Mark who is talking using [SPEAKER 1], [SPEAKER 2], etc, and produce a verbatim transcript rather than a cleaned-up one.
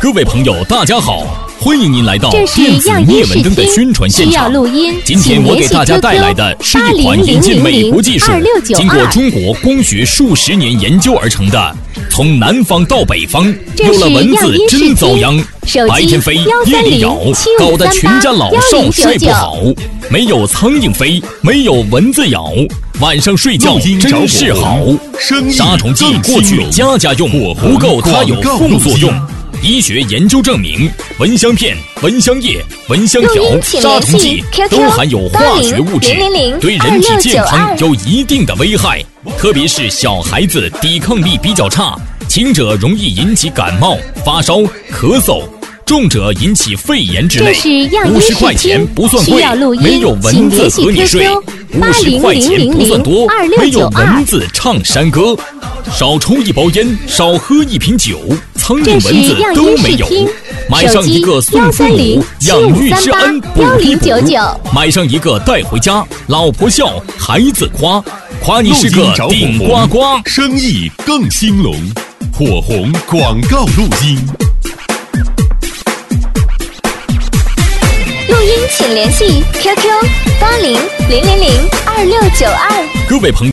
[SPEAKER 1] 各位朋友，大家好，欢迎您来到
[SPEAKER 2] 这是
[SPEAKER 1] 电子
[SPEAKER 2] 样音
[SPEAKER 1] 灭蚊灯的
[SPEAKER 2] 视听
[SPEAKER 1] 宣传现
[SPEAKER 2] 需要
[SPEAKER 1] 场。
[SPEAKER 2] 录音，
[SPEAKER 1] 今天我给大家带来的是一款引进美国技术，经过中国光学数十年研究而成的，从南方到北方，有了蚊子真遭殃，白天飞，夜里咬，搞得全家老少睡不好。没有苍蝇飞，没有蚊子咬，晚上睡觉真是好。杀虫剂过去家家用，不够它有副作用。医学研究证明，蚊香片、蚊香叶、蚊香条、杀虫剂都含有化学物质，对人体健康有一定的危害。特别是小孩子抵抗力比较差，轻者容易引起感冒、发烧、咳嗽，重者引起肺炎之类。五十块钱不算贵，没有蚊子和你睡；五十块钱不算多，没有蚊子唱山歌。少抽一包烟，少喝一瓶酒，苍蝇蚊子都没有。买上一个送父母，养育之恩不必补。买上一个带回家，老婆笑，孩子夸，夸你是个顶呱呱，
[SPEAKER 3] 生意更兴隆。火红广告录音。
[SPEAKER 2] 录音请联系 Q Q 八零零零零二六九二。
[SPEAKER 1] 各位朋友。